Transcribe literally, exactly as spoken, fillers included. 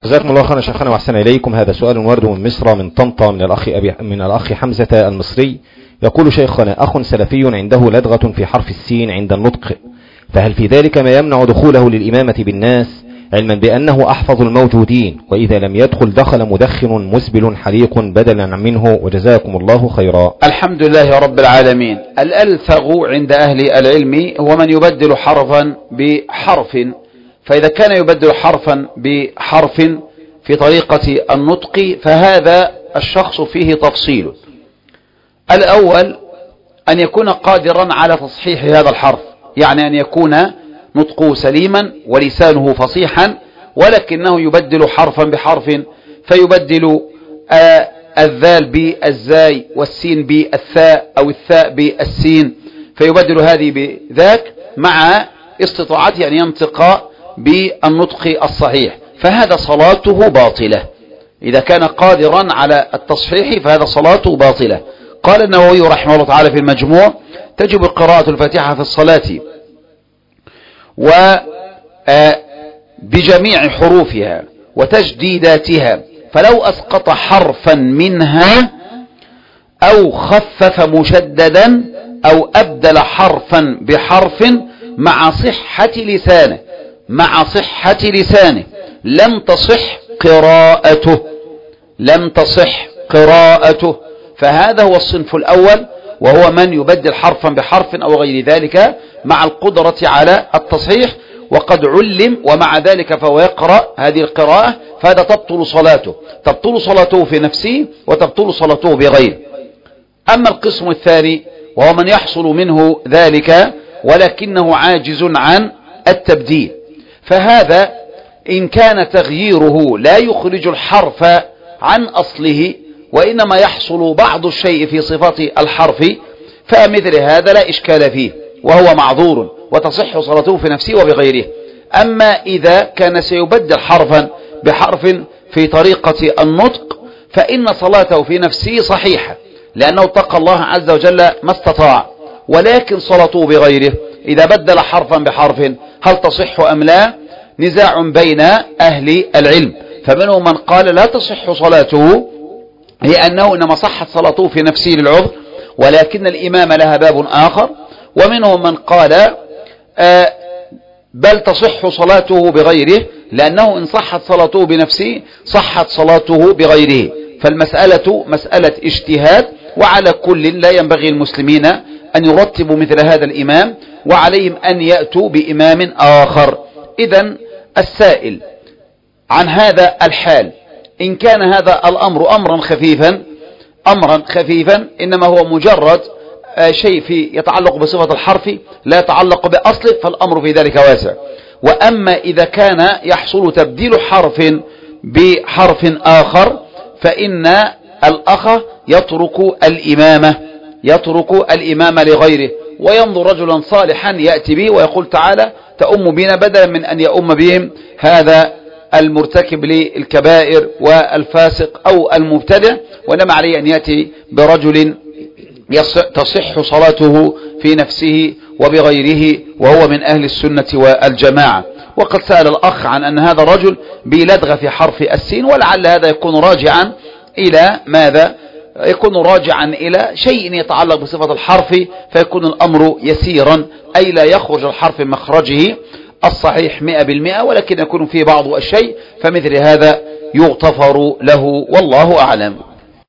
جزاكم الله خيرا شيخنا واحسن اليكم. هذا سؤال ورد من مصر من طنطا من الاخ أبي من الاخ حمزة المصري. يقول شيخنا: اخ سلفي عنده لدغة في حرف السين عند النطق، فهل في ذلك ما يمنع دخوله للإمامة بالناس، علما بأنه أحفظ الموجودين، وإذا لم يدخل دخل مدخن مسبل حليق بدلا منه، وجزاكم الله خيرا. الحمد لله رب العالمين. الألثغ عند أهل العلم هو من يبدل حرفا بحرف، فإذا كان يبدل حرفا بحرف في طريقة النطق فهذا الشخص فيه تفصيل. الأول أن يكون قادرا على تصحيح هذا الحرف، يعني أن يكون نطقه سليما ولسانه فصيحا، ولكنه يبدل حرفا بحرف، فيبدل آه الذال بالزاي والسين بالثاء أو الثاء بالسين، فيبدل هذه بذاك مع استطاعته أن ينطق بالنطق الصحيح، فهذا صلاته باطلة. إذا كان قادرا على التصحيح فهذا صلاته باطلة. قال النووي رحمه الله تعالى في المجموع: تجب قراءة الفاتحة في الصلاة وبجميع حروفها وتجديداتها، فلو أسقط حرفا منها أو خفف مشددا أو أبدل حرفا بحرف مع صحة لسانه مع صحة لسانه لم تصح قراءته لم تصح قراءته فهذا هو الصنف الأول، وهو من يبدل حرفا بحرف أو غير ذلك مع القدرة على التصحيح، وقد علم ومع ذلك فهو يقرأ هذه القراءة، فهذا تبطل صلاته تبطل صلاته في نفسه وتبطل صلاته بغيره. أما القسم الثاني وهو من يحصل منه ذلك ولكنه عاجز عن التبديل، فهذا إن كان تغييره لا يخرج الحرف عن أصله وإنما يحصل بعض الشيء في صفة الحرف، فمثل هذا لا إشكال فيه وهو معذور وتصح صلاته في نفسه وبغيره. أما إذا كان سيبدل حرفا بحرف في طريقة النطق فإن صلاته في نفسه صحيحة، لأنه اتقى الله عز وجل ما استطاع، ولكن صلاته بغيره إذا بدل حرفا بحرف هل تصح أم لا؟ نزاع بين أهل العلم، فمنهم من قال لا تصح صلاته لأنه إنما صحت صلاته في نفسه للعذر، ولكن الإمام لها باب آخر، ومنهم من قال آه بل تصح صلاته بغيره، لأنه إن صحت صلاته بنفسه صحت صلاته بغيره، فالمسألة مسألة اجتهاد، وعلى كل لا ينبغي المسلمين أن يرتبوا مثل هذا الإمام، وعليهم أن يأتوا بإمام آخر. إذن السائل عن هذا الحال إن كان هذا الأمر أمرا خفيفا أمرا خفيفا إنما هو مجرد شيء في يتعلق بصفة الحرف لا يتعلق بأصله، فالأمر في ذلك واسع. وأما إذا كان يحصل تبديل حرف بحرف آخر فإن الأخ يترك الإمامة يترك الإمامة لغيره، وينظر رجلا صالحا يأتي به ويقول تعالى تأم بنا، بدلا من أن يأم بهم هذا المرتكب للكبائر والفاسق أو المبتدع، وإنما عليه أن يأتي برجل تصح صلاته في نفسه وبغيره وهو من أهل السنة والجماعة. وقد سأل الأخ عن أن هذا الرجل بلدغ في حرف السين، ولعل هذا يكون راجعا إلى ماذا؟ يكون راجعا إلى شيء يتعلق بصفة الحرف، فيكون الأمر يسيرا، أي لا يخرج الحرف من مخرجه الصحيح مئة بالمئة، ولكن يكون فيه بعض الشيء، فمثل هذا يغتفر له، والله أعلم.